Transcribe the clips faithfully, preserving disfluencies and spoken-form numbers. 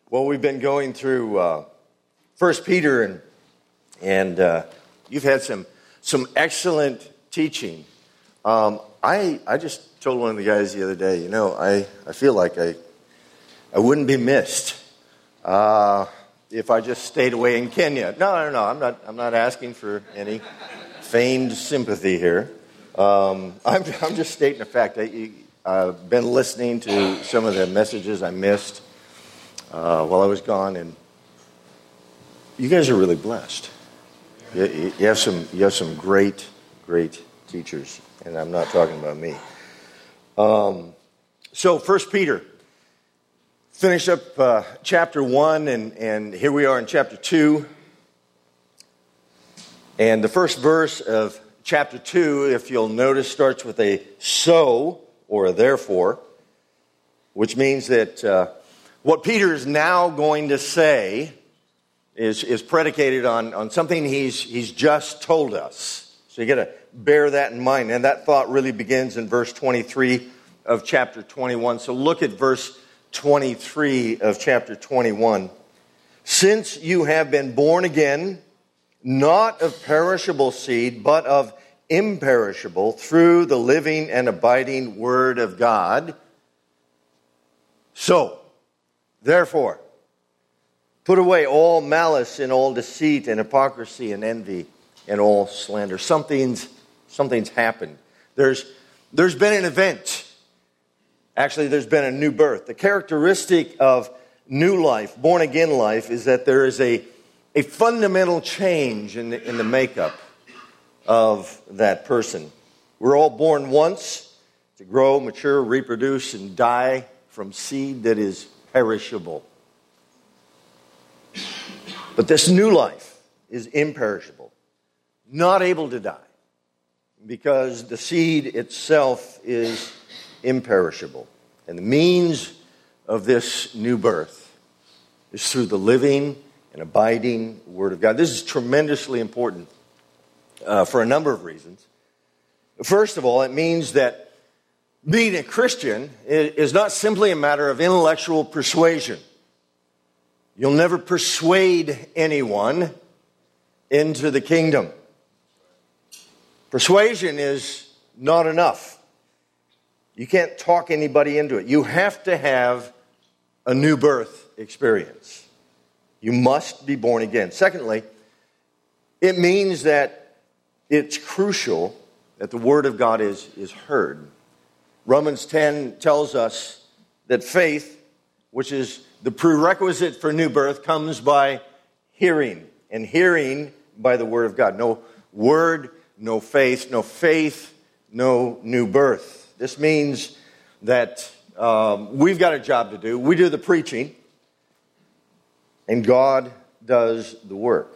Well, we've been going through uh, First Peter, and and uh, you've had some some excellent teaching. Um, I I just told one of the guys the other day, you know, I, I feel like I I wouldn't be missed uh, if I just stayed away in Kenya. No, no, no. I'm not. I'm not asking for any feigned sympathy here. Um, I'm I'm just stating a fact. I, I've been listening to some of the messages I missed Uh, while I was gone, and you guys are really blessed. You, you have some, you have some great, great teachers, and I'm not talking about me. Um, so, First Peter, finish up uh, chapter one, and and here we are in chapter two, and the first verse of chapter two, if you'll notice, starts with a so or a therefore, which means that. Uh, What Peter is now going to say is, is predicated on, on something he's, he's just told us. So you got to bear that in mind. And that thought really begins in verse twenty-three of chapter twenty-one. So look at verse twenty-three of chapter twenty-one. Since you have been born again, not of perishable seed, but of imperishable, through the living and abiding word of God. So, therefore, put away all malice and all deceit and hypocrisy and envy and all slander. Something's, something's happened. There's, there's been an event. Actually, there's been a new birth. The characteristic of new life, born-again life, is that there is a, a fundamental change in the, in the makeup of that person. We're all born once to grow, mature, reproduce, and die from seed that is perishable. But this new life is imperishable, not able to die, because the seed itself is imperishable. And the means of this new birth is through the living and abiding Word of God. This is tremendously important uh, for a number of reasons. First of all, it means that being a Christian is not simply a matter of intellectual persuasion. You'll never persuade anyone into the kingdom. Persuasion is not enough. You can't talk anybody into it. You have to have a new birth experience. You must be born again. Secondly, it means that it's crucial that the Word of God is, is heard. Romans ten tells us that faith, which is the prerequisite for new birth, comes by hearing, and hearing by the Word of God. No word, no faith, no faith, no new birth. This means that um, we've got a job to do. We do the preaching, and God does the work.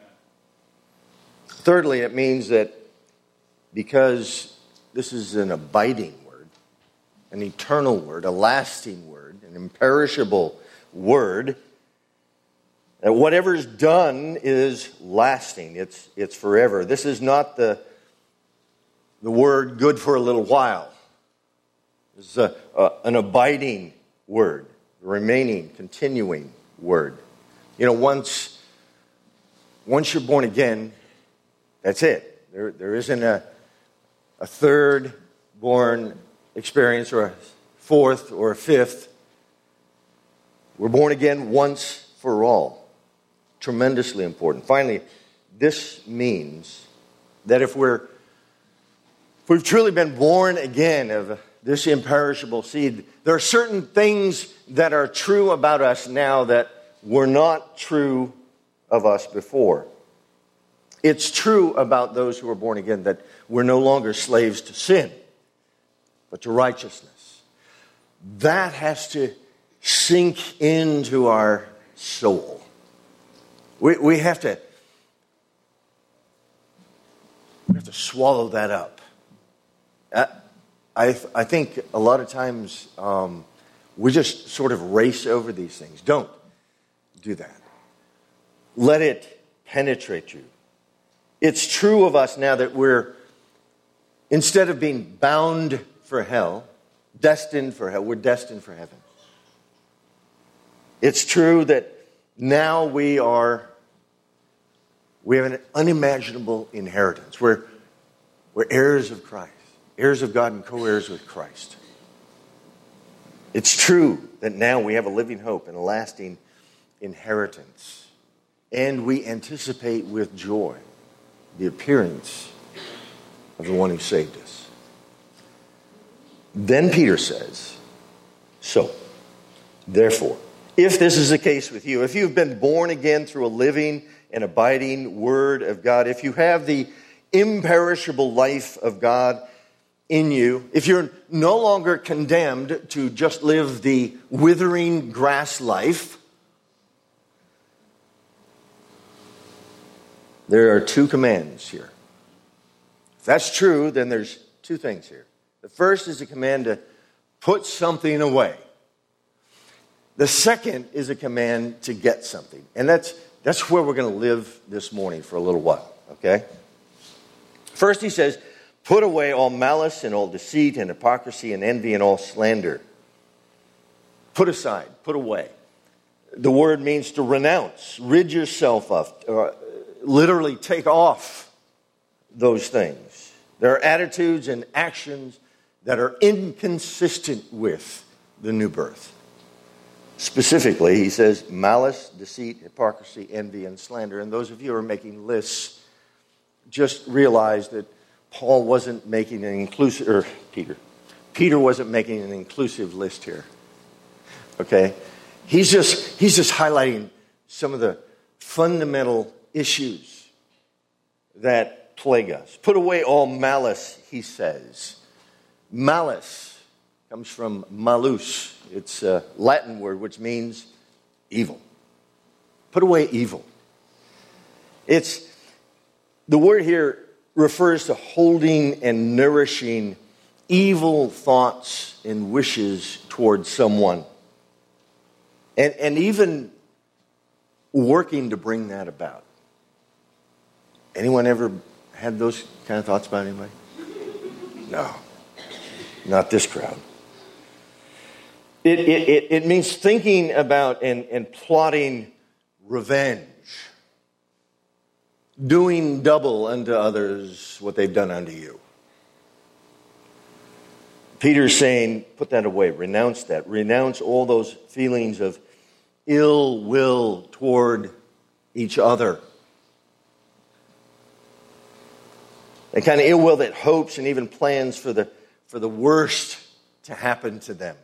Thirdly, it means that because this is an abiding an eternal word, a lasting word, an imperishable word, that whatever is done is lasting. It's it's forever. This is not the, the word good for a little while. This is a, a, an abiding word, a remaining, continuing word. You know, once, once you're born again, that's it. There, there isn't a, a third born experience, or a fourth or a fifth. We're born again once for all. Tremendously important. Finally, this means that if we're if we've truly been born again of this imperishable seed, there are certain things that are true about us now that were not true of us before. It's true about those who are born again that we're no longer slaves to sin, but to righteousness. That has to sink into our soul. We, we have to we have to swallow that up. I, I, I think a lot of times um, we just sort of race over these things. Don't do that. Let it penetrate you. It's true of us now that we're, instead of being bound for hell, destined for hell, we're destined for heaven. It's true that now we are, we have an unimaginable inheritance. We're, we're heirs of Christ, heirs of God and co-heirs with Christ. It's true that now we have a living hope and a lasting inheritance. And we anticipate with joy the appearance of the one who saved us. Then Peter says, so, therefore, if this is the case with you, if you've been born again through a living and abiding word of God, if you have the imperishable life of God in you, if you're no longer condemned to just live the withering grass life, there are two commands here. If that's true, then there's two things here. The first is a command to put something away. The second is a command to get something. And that's that's where we're going to live this morning for a little while, okay? First he says, put away all malice and all deceit and hypocrisy and envy and all slander. Put aside, put away. The word means to renounce, rid yourself of, or literally take off those things. There are attitudes and actions that are inconsistent with the new birth. Specifically, he says malice, deceit, hypocrisy, envy, and slander. And those of you who are making lists, just realize that Paul wasn't making an inclusive, or Peter, Peter wasn't making an inclusive list here. Okay? He's just, he's just highlighting some of the fundamental issues that plague us. Put away all malice, he says. Malice comes from malus. It's a Latin word which means evil. Put away evil. It's the word here refers to holding and nourishing evil thoughts and wishes towards someone. And, and even working to bring that about. Anyone ever had those kind of thoughts about anybody? No. Not this crowd. It, it, it, it means thinking about and, and plotting revenge. Doing double unto others what they've done unto you. Peter's saying, put that away. Renounce that. Renounce all those feelings of ill will toward each other. The kind of ill will that hopes and even plans for the, for the worst to happen to them.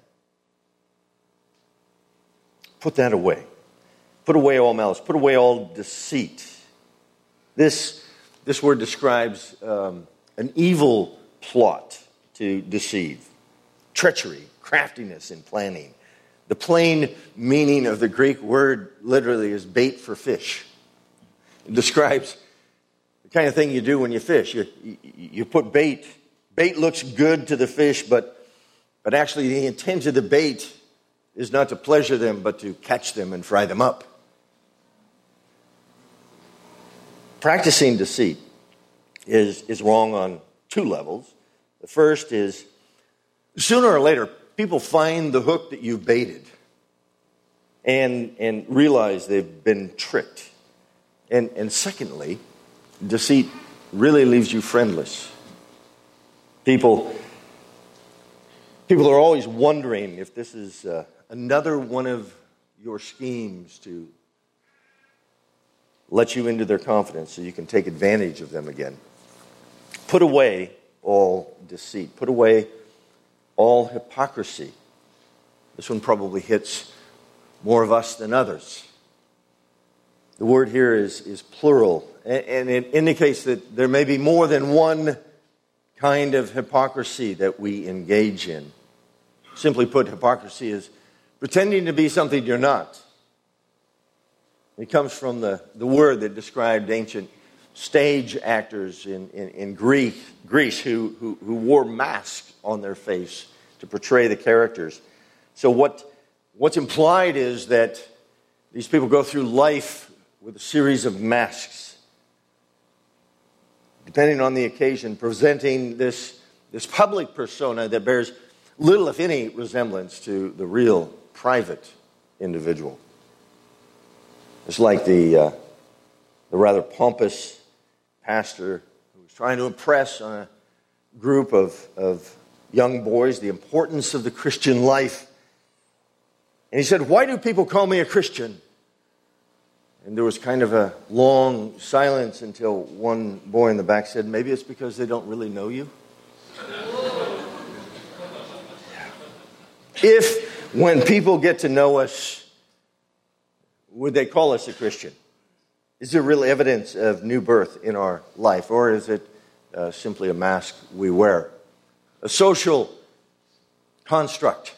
Put that away. Put away all malice. Put away all deceit. This, this word describes um, an evil plot to deceive. Treachery, craftiness in planning. The plain meaning of the Greek word literally is bait for fish. It describes the kind of thing you do when you fish. You, you, you put bait. Bait looks good to the fish, but, but actually the intent of the bait is not to pleasure them, but to catch them and fry them up. Practicing deceit is, is wrong on two levels. The first is, sooner or later, people find the hook that you've baited and, and realize they've been tricked. And, and secondly, deceit really leaves you friendless. People, people are always wondering if this is uh, another one of your schemes to let you into their confidence so you can take advantage of them again. Put away all deceit. Put away all hypocrisy. This one probably hits more of us than others. The word here is, is plural, and it indicates that there may be more than one kind of hypocrisy that we engage in. Simply put, hypocrisy is pretending to be something you're not. It comes from the, the word that described ancient stage actors in, in, in Greece, Greece who, who, who wore masks on their face to portray the characters. So what what's implied is that these people go through life with a series of masks, depending on the occasion, presenting this, this public persona that bears little, if any, resemblance to the real private individual. It's like the, uh, the rather pompous pastor who was trying to impress on a group of, of young boys the importance of the Christian life. And he said, "Why do people call me a Christian?" And there was kind of a long silence until one boy in the back said, "Maybe it's because they don't really know you." If, when people get to know us, would they call us a Christian? Is there real evidence of new birth in our life? Or is it uh, simply a mask we wear? A social construct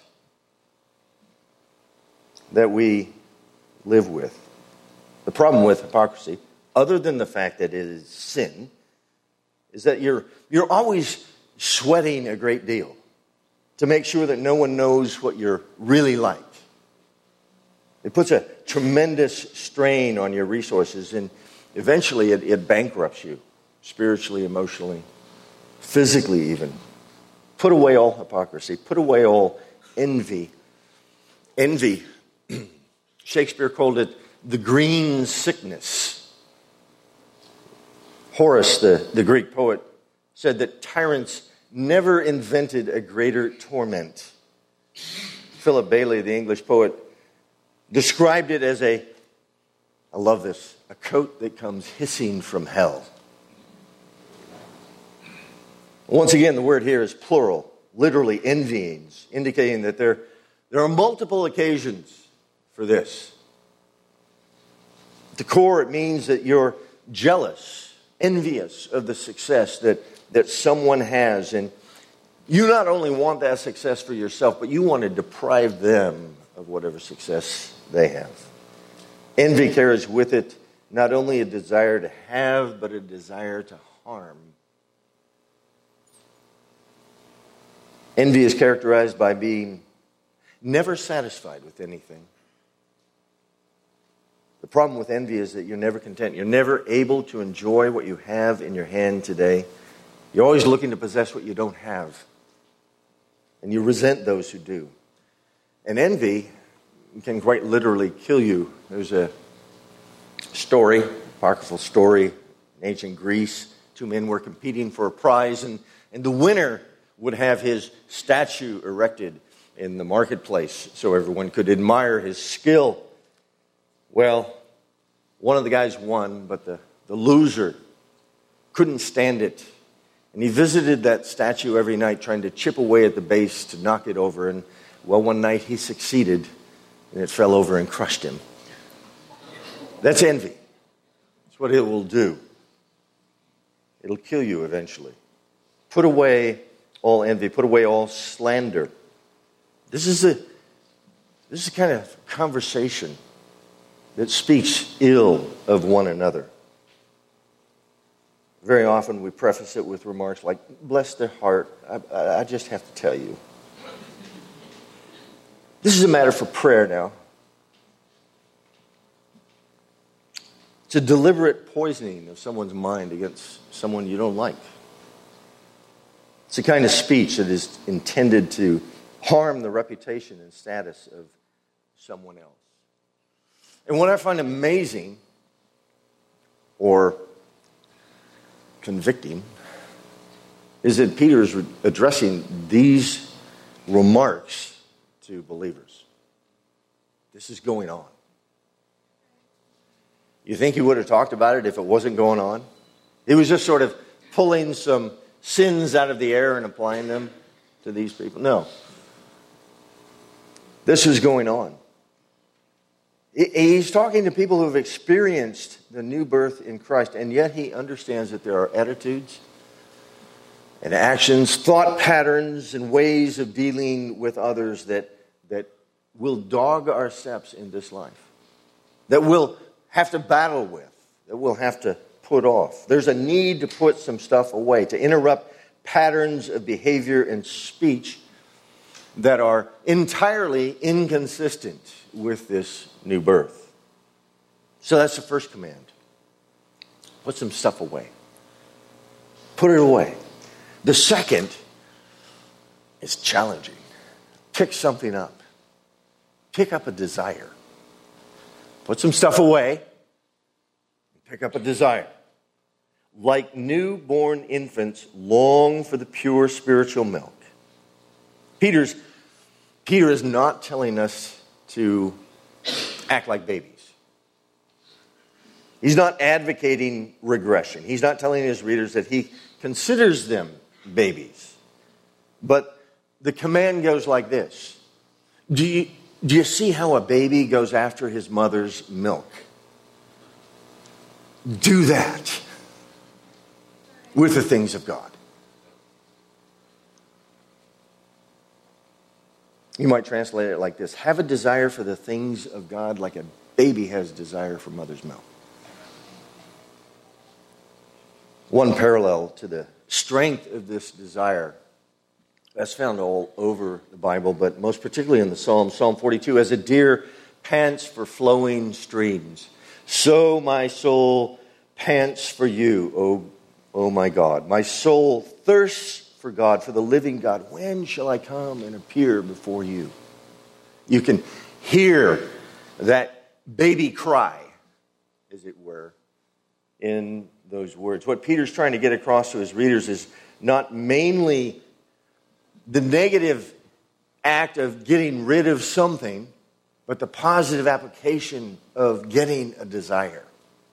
that we live with. The problem with hypocrisy, other than the fact that it is sin, is that you're you're always sweating a great deal to make sure that no one knows what you're really like. It puts a tremendous strain on your resources, and eventually it, it bankrupts you, spiritually, emotionally, physically even. Put away all hypocrisy. Put away all envy. Envy, Shakespeare called it the green sickness. Horace, the, the Greek poet, said that tyrants never invented a greater torment. Philip Bailey, the English poet, described it as a, I love this, a coat that comes hissing from hell. Once again, the word here is plural, literally envyings, indicating that there, there are multiple occasions for this. At the core, it means that you're jealous, envious of the success that, that someone has. And you not only want that success for yourself, but you want to deprive them of whatever success they have. Envy carries with it not only a desire to have, but a desire to harm. Envy is characterized by being never satisfied with anything. The problem with envy is that you're never content. You're never able to enjoy what you have in your hand today. You're always looking to possess what you don't have. And you resent those who do. And envy can quite literally kill you. There's a story, apocryphal story, in ancient Greece. Two men were competing for a prize, and, and the winner would have his statue erected in the marketplace so everyone could admire his skill. Well, one of the guys won, but the, the loser couldn't stand it. And he visited that statue every night trying to chip away at the base to knock it over. And, well, one night he succeeded, and it fell over and crushed him. That's envy. That's what it will do. It'll kill you eventually. Put away all envy. Put away all slander. This is a, this is the kind of conversation that speaks ill of one another. Very often we preface it with remarks like, "Bless their heart, I, I just have to tell you." This is a matter for prayer now. It's a deliberate poisoning of someone's mind against someone you don't like. It's a kind of speech that is intended to harm the reputation and status of someone else. And what I find amazing or convicting is that Peter is addressing these remarks to believers. This is going on. You think he would have talked about it if it wasn't going on? He was just sort of pulling some sins out of the air and applying them to these people. No. This was going on. He's talking to people who have experienced the new birth in Christ, and yet he understands that there are attitudes and actions, thought patterns, and ways of dealing with others that, that will dog our steps in this life, that we'll have to battle with, that we'll have to put off. There's a need to put some stuff away, to interrupt patterns of behavior and speech that are entirely inconsistent with this new birth. So that's the first command. Put some stuff away. Put it away. The second is challenging. Pick something up. Pick up a desire. Put some stuff away. Pick up a desire. Like newborn infants, long for the pure spiritual milk. Peter's, Peter is not telling us to act like babies. He's not advocating regression. He's not telling his readers that he considers them babies. But the command goes like this. Do you, do you see how a baby goes after his mother's milk? Do that with the things of God. You might translate it like this. Have a desire for the things of God like a baby has desire for mother's milk. One parallel to the strength of this desire that's found all over the Bible, but most particularly in the Psalms. Psalm forty-two, as a deer pants for flowing streams, so my soul pants for you, O, o my God. My soul thirsts for God, for the living God. When shall I come and appear before you? You can hear that baby cry, as it were, in those words. What Peter's trying to get across to his readers is not mainly the negative act of getting rid of something, but the positive application of getting a desire.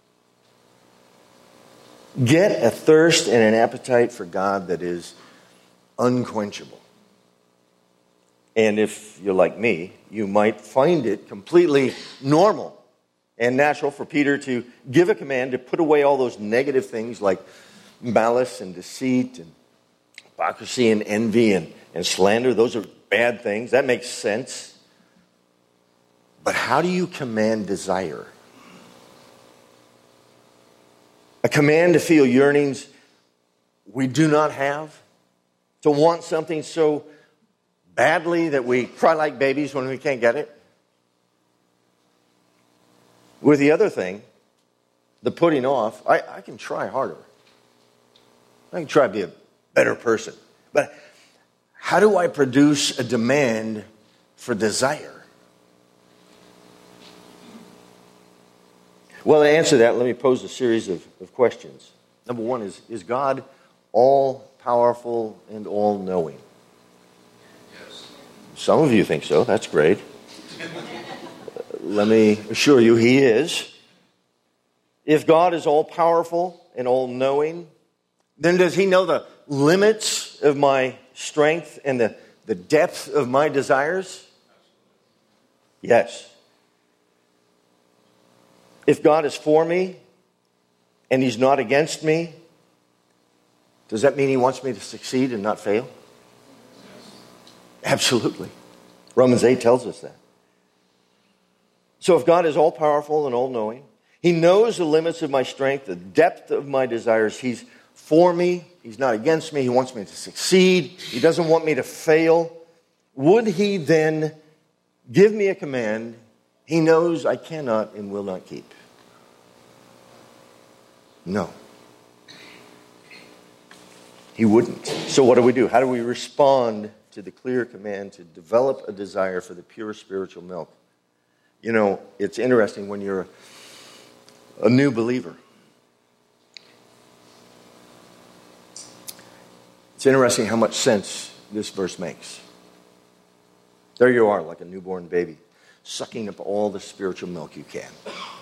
Get a thirst and an appetite for God that is unquenchable. And if you're like me, you might find it completely normal and natural for Peter to give a command to put away all those negative things like malice and deceit and hypocrisy and envy and, and slander. Those are bad things. That makes sense. But how do you command desire? A command to feel yearnings we do not have? To want something so badly that we cry like babies when we can't get it? With the other thing, the putting off, I, I can try harder. I can try to be a better person. But how do I produce a demand for desire? Well, to answer that, let me pose a series of, of questions. Number one is, is God all-powerful and all-knowing? Yes. Some of you think so. That's great. Let me assure you, he is. If God is all-powerful and all-knowing, then does he know the limits of my strength and the, the depth of my desires? Yes. If God is for me and he's not against me, does that mean he wants me to succeed and not fail? Absolutely. Romans eight tells us that. So if God is all-powerful and all-knowing, he knows the limits of my strength, the depth of my desires. He's for me. He's not against me. He wants me to succeed. He doesn't want me to fail. Would he then give me a command he knows I cannot and will not keep? No. He wouldn't. So what do we do? How do we respond to the clear command to develop a desire for the pure spiritual milk? You know, it's interesting when you're a, a new believer. It's interesting how much sense this verse makes. There you are, like a newborn baby, sucking up all the spiritual milk you can.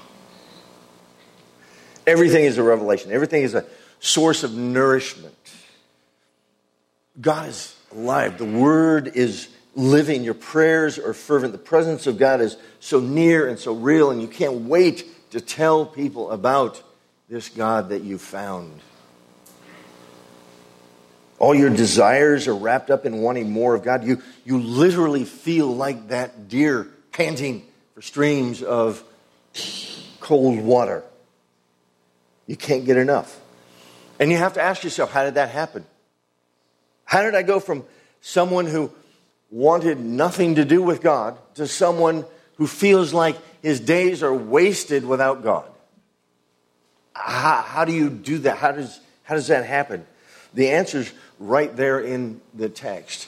Everything is a revelation. Everything is a source of nourishment. God is alive. The Word is living. Your prayers are fervent. The presence of God is so near and so real, and you can't wait to tell people about this God that you found. All your desires are wrapped up in wanting more of God. You, you literally feel like that deer panting for streams of cold water. You can't get enough. And you have to ask yourself, how did that happen? How did I go from someone who wanted nothing to do with God to someone who feels like his days are wasted without God? How, how do you do that? How does, how does that happen? The answer's right there in the text.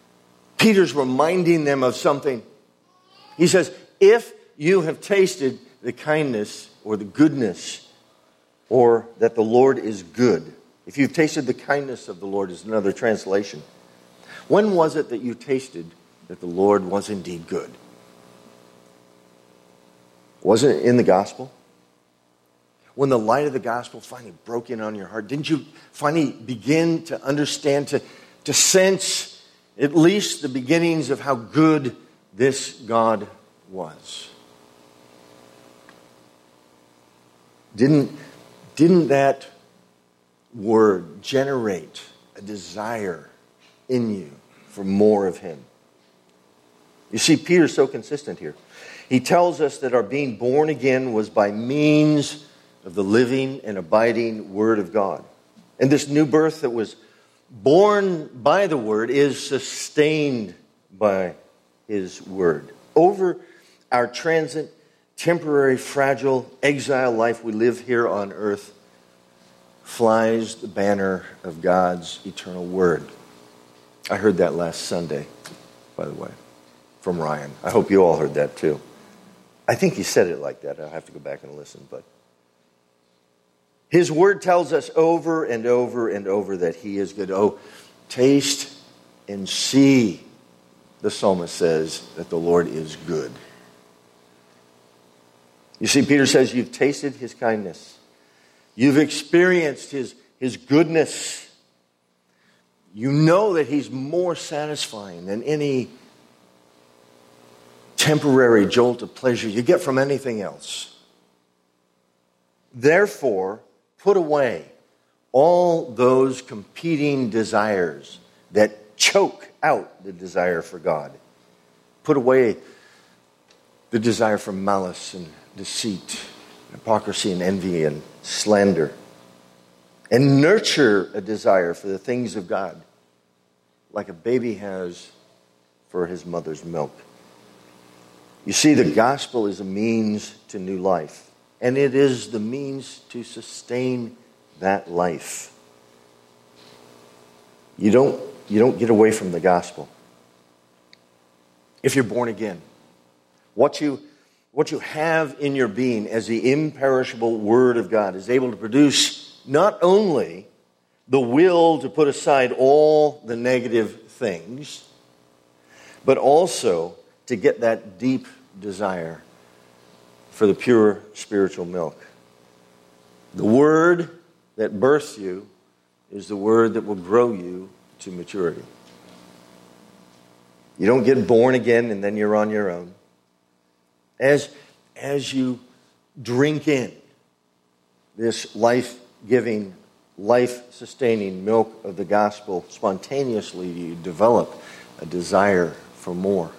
Peter's reminding them of something. He says, if you have tasted the kindness or the goodness, or that the Lord is good. If you've tasted the kindness of the Lord is another translation. When was it that you tasted that the Lord was indeed good? Wasn't it in the gospel? When the light of the gospel finally broke in on your heart, didn't you finally begin to understand, to, to sense at least the beginnings of how good this God was? Didn't, didn't that word generate a desire in you for more of Him? You see, Peter's so consistent here. He tells us that our being born again was by means of the living and abiding Word of God. And this new birth that was born by the Word is sustained by His Word. Over our transient, temporary, fragile, exile life we live here on earth flies the banner of God's eternal Word. I heard that last Sunday, by the way, from Ryan. I hope you all heard that too. I think he said it like that. I'll have to go back and listen, but His Word tells us over and over and over that He is good. Oh, taste and see, the psalmist says, that the Lord is good. You see, Peter says you've tasted His kindness. You've experienced His, His goodness. You know that He's more satisfying than any temporary jolt of pleasure you get from anything else. Therefore, put away all those competing desires that choke out the desire for God. Put away the desire for malice and deceit, hypocrisy and envy and slander. And nurture a desire for the things of God like a baby has for his mother's milk. You see, the gospel is a means to new life. And it is the means to sustain that life. You don't, you don't get away from the gospel. If you're born again, what you, what you have in your being as the imperishable Word of God is able to produce not only the will to put aside all the negative things, but also to get that deep desire for the pure spiritual milk. The Word that births you is the Word that will grow you to maturity. You don't get born again and then you're on your own. As, as you drink in this life-giving, life-sustaining milk of the gospel, spontaneously you develop a desire for more.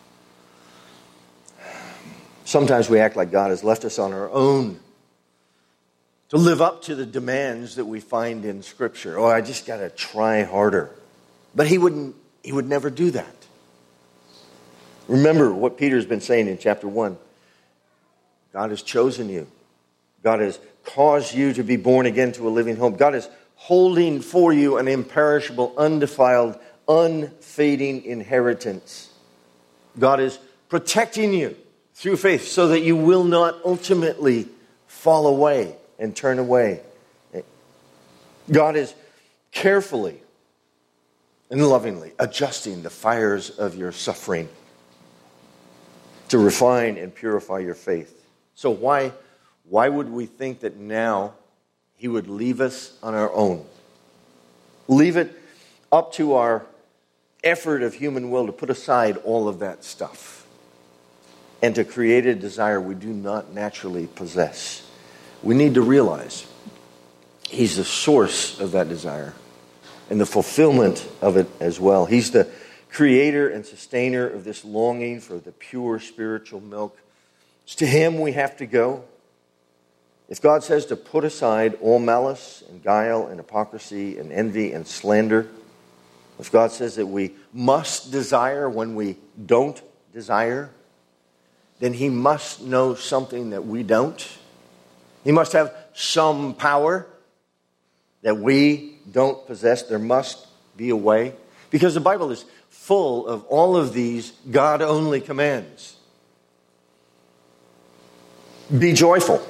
Sometimes we act like God has left us on our own to live up to the demands that we find in Scripture. Oh, I just got to try harder. But he wouldn't, he would never do that. Remember what Peter's been saying in chapter one. God has chosen you. God has caused you to be born again to a living hope. God is holding for you an imperishable, undefiled, unfading inheritance. God is protecting you through faith so that you will not ultimately fall away and turn away. God is carefully and lovingly adjusting the fires of your suffering to refine and purify your faith. So why, why would we think that now he would leave us on our own? Leave it up to our effort of human will to put aside all of that stuff and to create a desire we do not naturally possess. We need to realize he's the source of that desire and the fulfillment of it as well. He's the creator and sustainer of this longing for the pure spiritual milk. It's to him we have to go. If God says to put aside all malice and guile and hypocrisy and envy and slander, if God says that we must desire when we don't desire, then he must know something that we don't. He must have some power that we don't possess. There must be a way. Because the Bible is full of all of these God-only commands. Be joyful.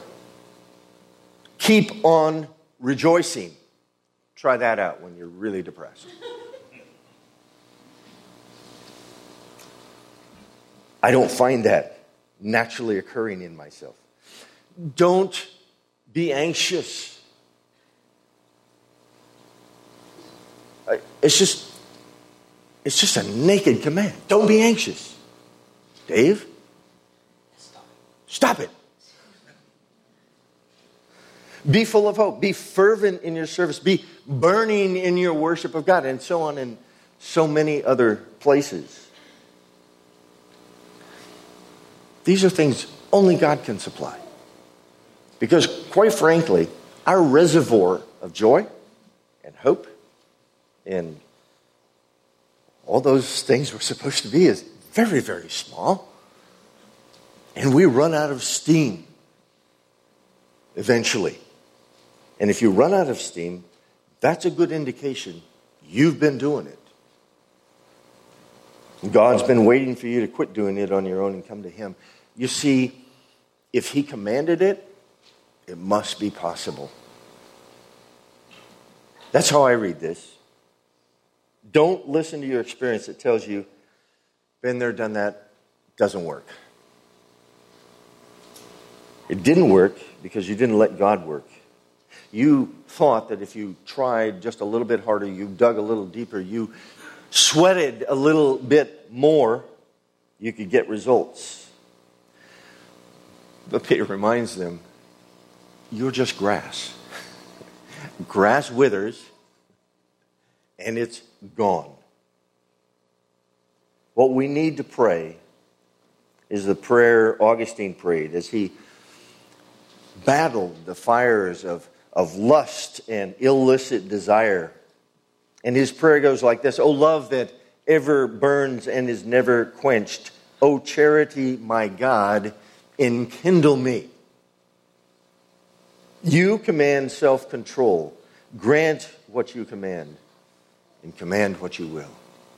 Keep on rejoicing. Try that out when you're really depressed. I don't find that naturally occurring in myself. Don't be anxious. It's just, it's just a naked command. Don't be anxious. Dave? Stop it. Be full of hope. Be fervent in your service. Be burning in your worship of God. And so on in so many other places. These are things only God can supply. Because quite frankly, our reservoir of joy and hope and all those things we're supposed to be is very, very small. And we run out of steam eventually. And if you run out of steam, that's a good indication you've been doing it. God's been waiting for you to quit doing it on your own and come to Him. You see, if He commanded it, it must be possible. That's how I read this. Don't listen to your experience that tells you, been there, done that, doesn't work. It didn't work because you didn't let God work. You thought that if you tried just a little bit harder, you dug a little deeper, you sweated a little bit more, you could get results. But Peter reminds them, you're just grass. Grass withers, and it's gone. What we need to pray is the prayer Augustine prayed as he battled the fires of, of lust and illicit desire. And his prayer goes like this: O love that ever burns and is never quenched, O charity, my God, enkindle me. You command self-control. Grant what you command, and command what you will.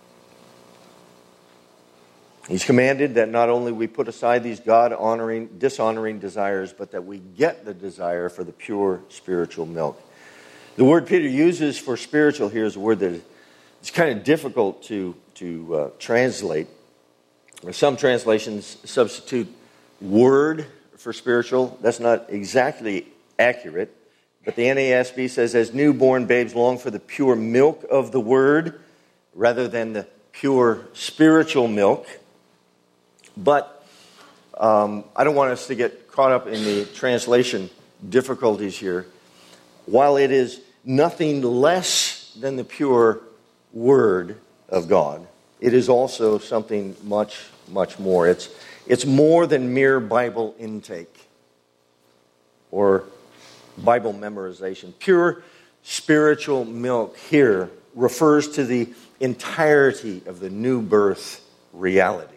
He's commanded that not only we put aside these God-honoring, dishonoring desires, but that we get the desire for the pure spiritual milk. The word Peter uses for spiritual here is a word that is kind of difficult to, to uh, translate. Some translations substitute word for spiritual. That's not exactly accurate. But the N A S B says, as newborn babes long for the pure milk of the word rather than the pure spiritual milk. But um, I don't want us to get caught up in the translation difficulties here. While it is nothing less than the pure word of God, it is also something much, much more. It's, it's more than mere Bible intake or Bible memorization. Pure spiritual milk here refers to the entirety of the new birth reality.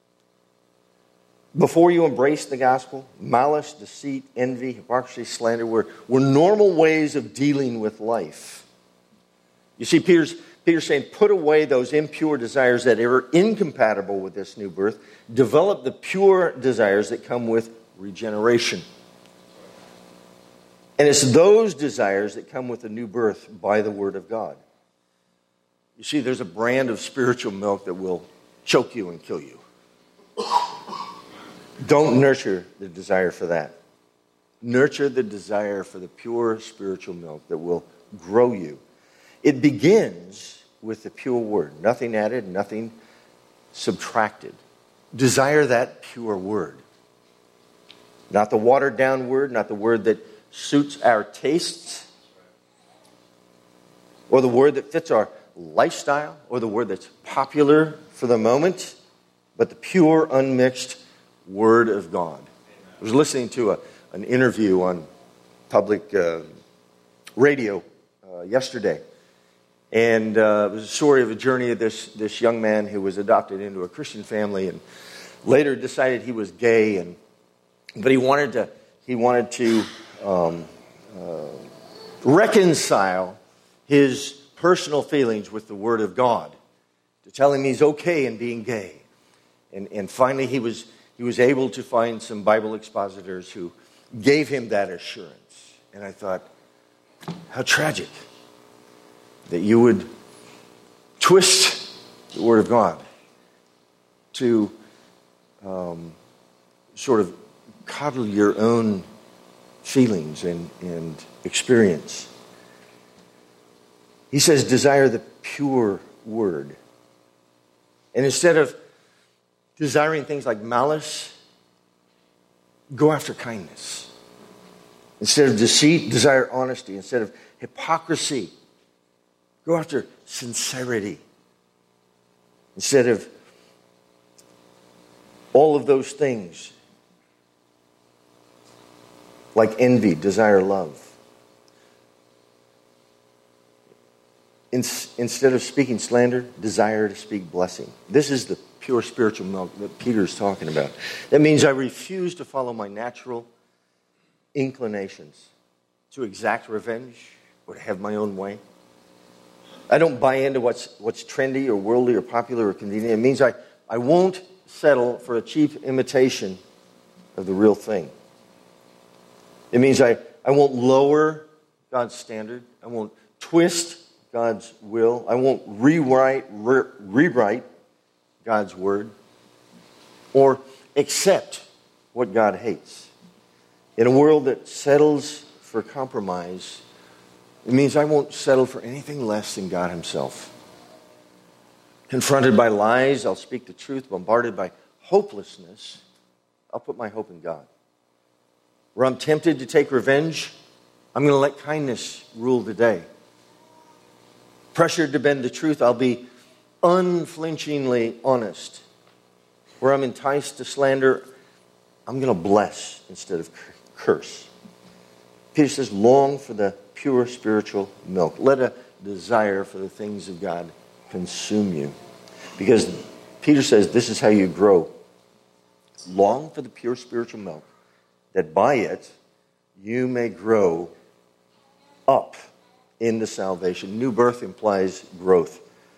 Before you embrace the gospel, malice, deceit, envy, hypocrisy, slander were, were normal ways of dealing with life. You see, Peter's, Peter's saying, put away those impure desires that are incompatible with this new birth. Develop the pure desires that come with regeneration. And it's those desires that come with the new birth by the Word of God. You see, there's a brand of spiritual milk that will choke you and kill you. Don't nurture the desire for that. Nurture the desire for the pure spiritual milk that will grow you. It begins with the pure word. Nothing added, nothing subtracted. Desire that pure word. Not the watered down word, not the word that suits our tastes, or the word that fits our lifestyle, or the word that's popular for the moment, but the pure, unmixed Word of God. I was listening to a, an interview on public uh, radio uh, yesterday, and uh, it was a story of a journey of this, this young man who was adopted into a Christian family and later decided he was gay, and but he wanted to he wanted to um, uh, reconcile his personal feelings with the Word of God, to tell him he's okay in being gay, and and finally he was. he was able to find some Bible expositors who gave him that assurance. And I thought, how tragic that you would twist the Word of God to um, sort of coddle your own feelings and, and experience. He says, desire the pure word. And instead of desiring things like malice, go after kindness. Instead of deceit, desire honesty. Instead of hypocrisy, go after sincerity. Instead of all of those things, like envy, desire love. In, instead of speaking slander, desire to speak blessing. This is the pure spiritual milk that Peter is talking about. That means I refuse to follow my natural inclinations to exact revenge or to have my own way. I don't buy into what's what's trendy or worldly or popular or convenient. It means I, I won't settle for a cheap imitation of the real thing. It means I, I won't lower God's standard. I won't twist God's will. I won't rewrite, re- rewrite God's word or accept what God hates. In a world that settles for compromise, it means I won't settle for anything less than God himself. Confronted by lies, I'll speak the truth. Bombarded by hopelessness, I'll put my hope in God. Where I'm tempted to take revenge, I'm going to let kindness rule the day. Pressured to bend the truth, I'll be unflinchingly honest. Where I'm enticed to slander, I'm going to bless instead of curse. Peter says, long for the pure spiritual milk. Let a desire for the things of God consume you. Because Peter says this is how you grow. Long for the pure spiritual milk, that by it you may grow up into salvation. New birth implies growth.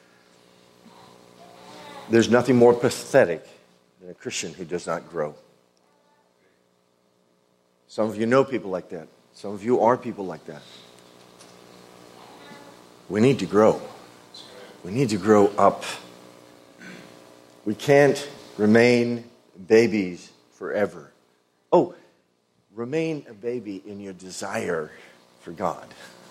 There's nothing more pathetic than a Christian who does not grow. Some of you know people like that. Some of you are people like that. We need to grow. We need to grow up. We can't remain babies forever. Oh, remain a baby in your desire for God.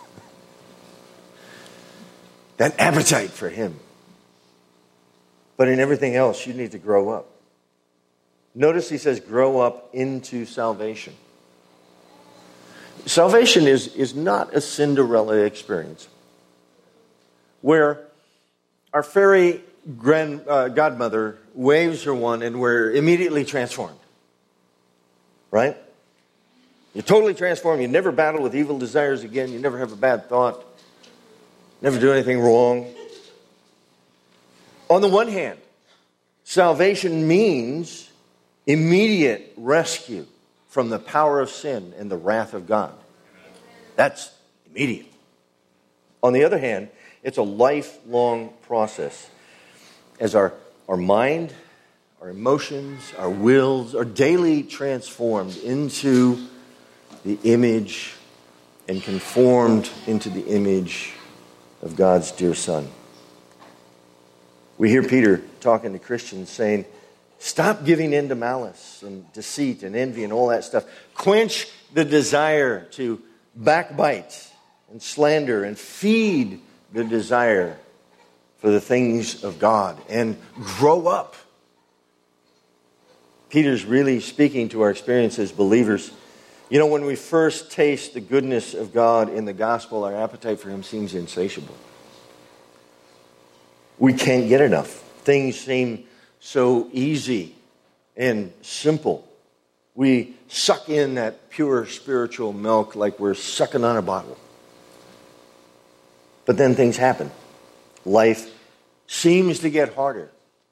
That appetite for him. But in everything else, you need to grow up. Notice he says, grow up into salvation. Salvation is, is not a Cinderella experience where our fairy grand, uh, godmother waves her wand and we're immediately transformed. Right? You're totally transformed. You never battle with evil desires again. You never have a bad thought. Never do anything wrong. On the one hand, salvation means immediate rescue from the power of sin and the wrath of God. That's immediate. On the other hand, it's a lifelong process. As our, our mind, our emotions, our wills are daily transformed into the image and conformed into the image of God's dear Son. We hear Peter talking to Christians saying, stop giving in to malice and deceit and envy and all that stuff. Quench the desire to backbite and slander and feed the desire for the things of God and grow up. Peter's really speaking to our experience as believers. You know, when we first taste the goodness of God in the gospel, our appetite for him seems insatiable. We can't get enough. Things seem so easy and simple. We suck in that pure spiritual milk like we're sucking on a bottle. But then things happen. Life seems to get harder.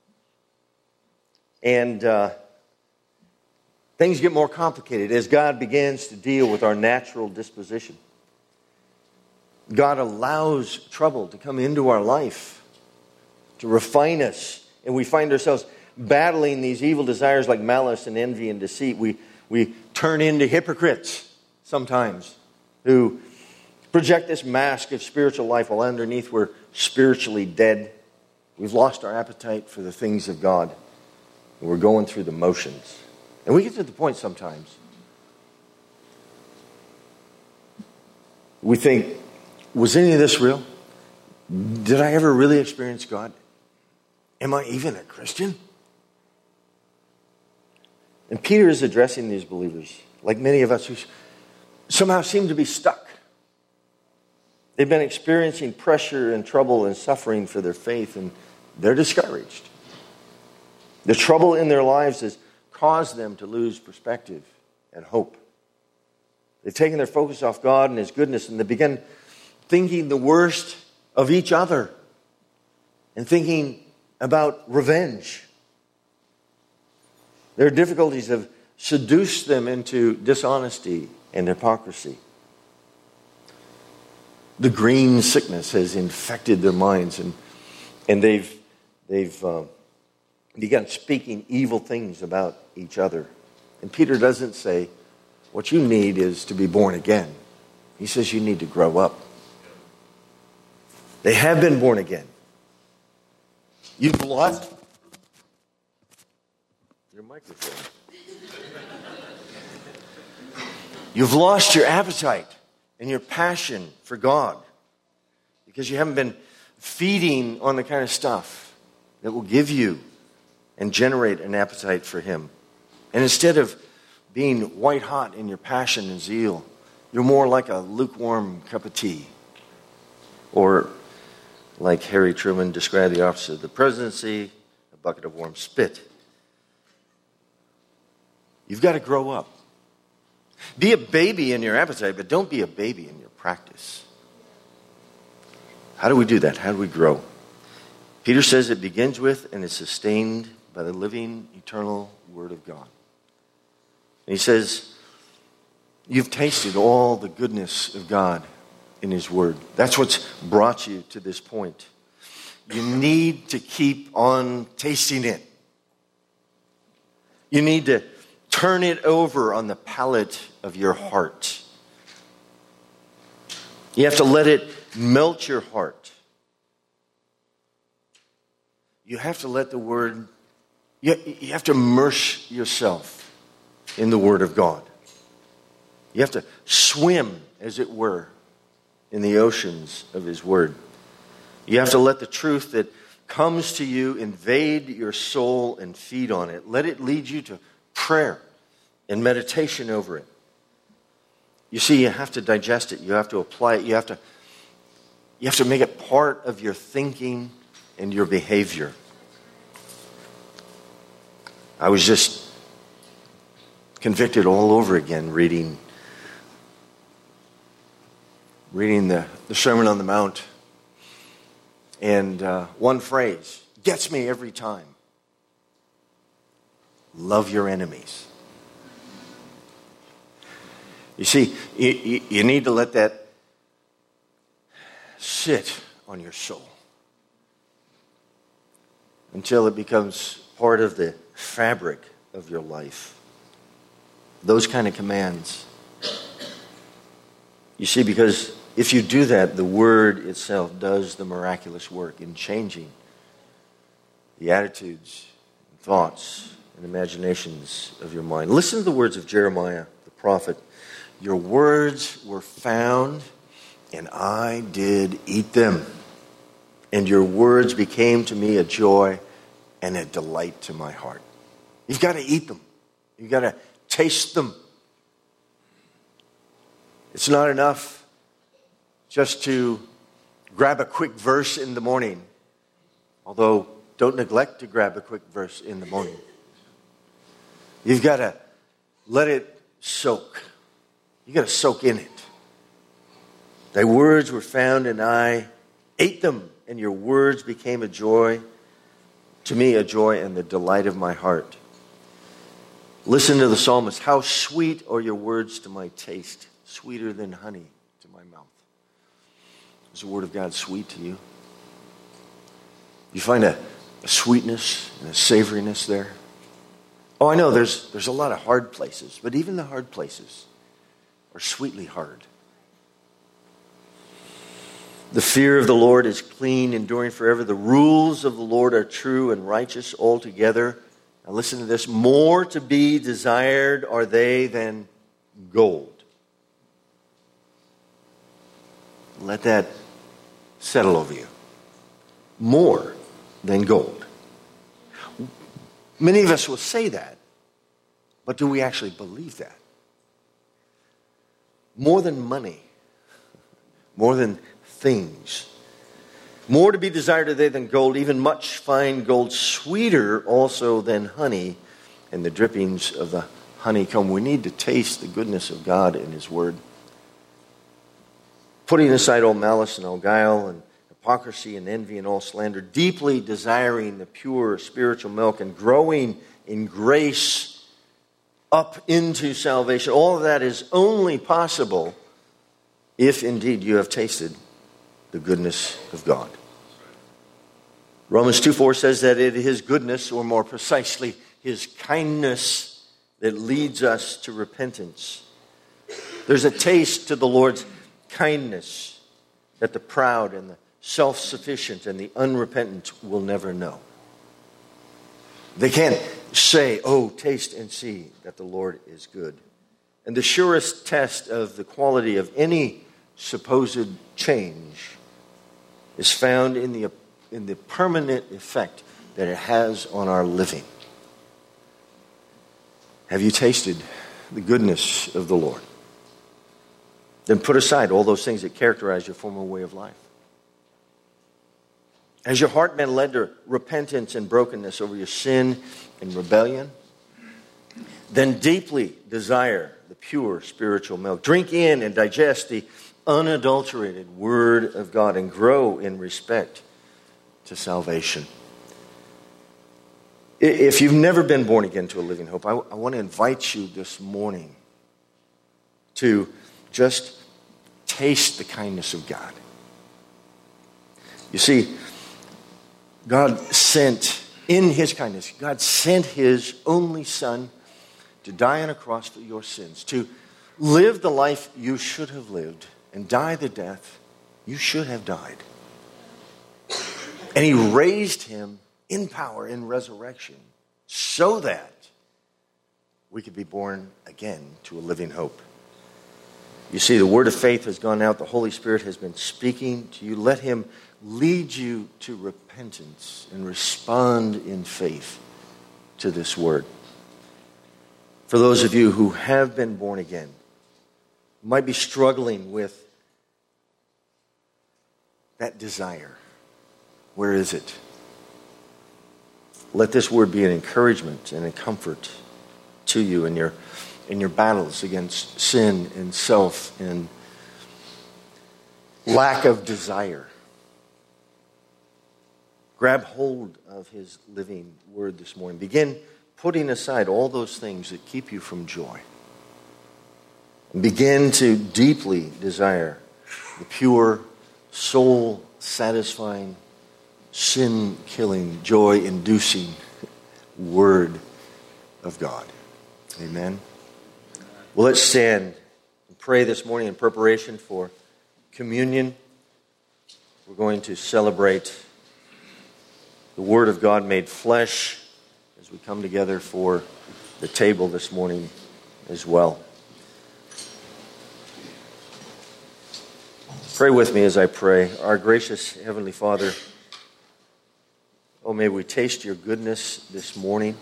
And uh, things get more complicated as God begins to deal with our natural disposition. God allows trouble to come into our life, to refine us, and we find ourselves battling these evil desires like malice and envy and deceit, we, we turn into hypocrites sometimes who project this mask of spiritual life while underneath we're spiritually dead. We've lost our appetite for the things of God. And we're going through the motions. And we get to the point sometimes. We think, was any of this real? Did I ever really experience God? Am I even a Christian? And Peter is addressing these believers, like many of us who somehow seem to be stuck. They've been experiencing pressure and trouble and suffering for their faith, and they're discouraged. The trouble in their lives has caused them to lose perspective and hope. They've taken their focus off God and His goodness, and they begin thinking the worst of each other and thinking about revenge. Their difficulties have seduced them into dishonesty and hypocrisy. The green sickness has infected their minds, and and they've they've uh, begun speaking evil things about each other. And Peter doesn't say, what you need is to be born again. He says you need to grow up. They have been born again. You've lost your microphone. You've lost your appetite and your passion for God because you haven't been feeding on the kind of stuff that will give you and generate an appetite for Him. And instead of being white hot in your passion and zeal, you're more like a lukewarm cup of tea. Or like Harry Truman described the opposite of the presidency, a bucket of warm spit. You've got to grow up. Be a baby in your appetite, but don't be a baby in your practice. How do we do that? How do we grow? Peter says it begins with and is sustained by the living, eternal Word of God. And he says, you've tasted all the goodness of God in His Word. That's what's brought you to this point. You need to keep on tasting it. You need to turn it over on the palate of your heart. You have to let it melt your heart. You have to let the Word, you, you have to immerse yourself in the Word of God. You have to swim, as it were, in the oceans of His Word. You have to let the truth that comes to you invade your soul and feed on it. Let it lead you to prayer and meditation over it. You see, you have to digest it. You have to apply it. You have to, you have to make it part of your thinking and your behavior. I was just convicted all over again reading reading the, the Sermon on the Mount. And uh, one phrase gets me every time. Love your enemies. You see, you, you need to let that sit on your soul until it becomes part of the fabric of your life. Those kind of commands. You see, because if you do that, the Word itself does the miraculous work in changing the attitudes, and thoughts, and imaginations of your mind. Listen to the words of Jeremiah, the prophet. Your words were found, and I did eat them. And your words became to me a joy and a delight to my heart. You've got to eat them. You've got to taste them. It's not enough just to grab a quick verse in the morning. Although, don't neglect to grab a quick verse in the morning. You've got to let it soak. You've got to soak in it. Thy words were found and I ate them, and your words became a joy, to me a joy and the delight of my heart. Listen to the psalmist. How sweet are your words to my taste, sweeter than honey to my mouth. Is the Word of God sweet to you? You find a, a sweetness and a savoriness there. Oh, I know there's, there's a lot of hard places, but even the hard places are sweetly hard. The fear of the Lord is clean, enduring forever. The rules of the Lord are true and righteous altogether. Now listen to this. More to be desired are they than gold. Let that settle over you. More than gold. Many of us will say that, but do we actually believe that? More than money, more than things. More to be desired are they than gold, even much fine gold, sweeter also than honey, and the drippings of the honeycomb. We need to taste the goodness of God in His Word. Putting aside all malice and all guile and hypocrisy and envy and all slander, deeply desiring the pure spiritual milk and growing in grace up into salvation. All of that is only possible if indeed you have tasted the goodness of God. Romans two four says that it is His goodness, or more precisely, His kindness, that leads us to repentance. There's a taste to the Lord's kindness that the proud and the self-sufficient and the unrepentant will never know. They can't say, oh, taste and see that the Lord is good. And the surest test of the quality of any supposed change is found in the, in the permanent effect that it has on our living. Have you tasted the goodness of the Lord? Then put aside all those things that characterize your former way of life. Has your heart been led to repentance and brokenness over your sin and rebellion? Then deeply desire the pure spiritual milk. Drink in and digest the unadulterated Word of God and grow in respect to salvation. If you've never been born again to a living hope, I, I want to invite you this morning to just taste the kindness of God. You see, God sent, in His kindness, God sent His only Son to die on a cross for your sins, to live the life you should have lived and die the death you should have died. And He raised Him in power, in resurrection, so that we could be born again to a living hope. You see, the word of faith has gone out. The Holy Spirit has been speaking to you. Let Him lead you to repentance and respond in faith to this word. For those of you who have been born again, might be struggling with that desire. Where is it? Let this word be an encouragement and a comfort to you in your in your battles against sin and self and lack of desire. Grab hold of His living word this morning. Begin putting aside all those things that keep you from joy. And begin to deeply desire the pure, soul-satisfying, sin-killing, joy-inducing Word of God. Amen. Well, let's stand and pray this morning in preparation for communion. We're going to celebrate the Word of God made flesh as we come together for the table this morning as well. Pray with me as I pray. Our gracious Heavenly Father, oh, may we taste your goodness this morning.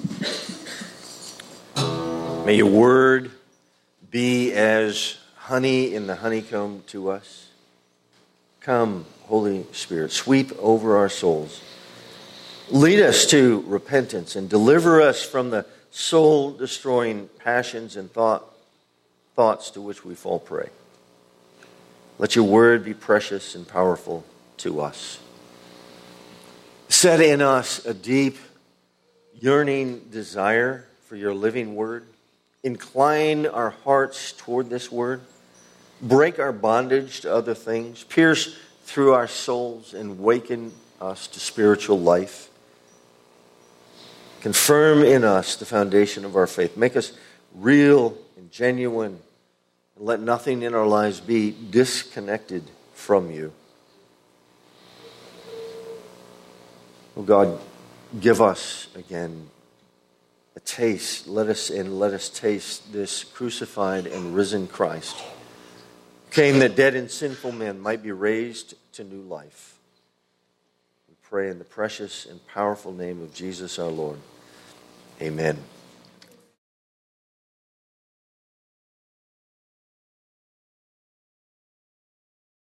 May your word be as honey in the honeycomb to us. Come, Holy Spirit, sweep over our souls. Lead us to repentance and deliver us from the soul-destroying passions and thought, thoughts to which we fall prey. Let your word be precious and powerful to us. Set in us a deep, yearning desire for your living word. Incline our hearts toward this word. Break our bondage to other things. Pierce through our souls and waken us to spiritual life. Confirm in us the foundation of our faith. Make us real and genuine. And let nothing in our lives be disconnected from you. Oh God, give us again a taste. Let us and let us taste this crucified and risen Christ, who came that dead and sinful men might be raised to new life. We pray in the precious and powerful name of Jesus our Lord. Amen.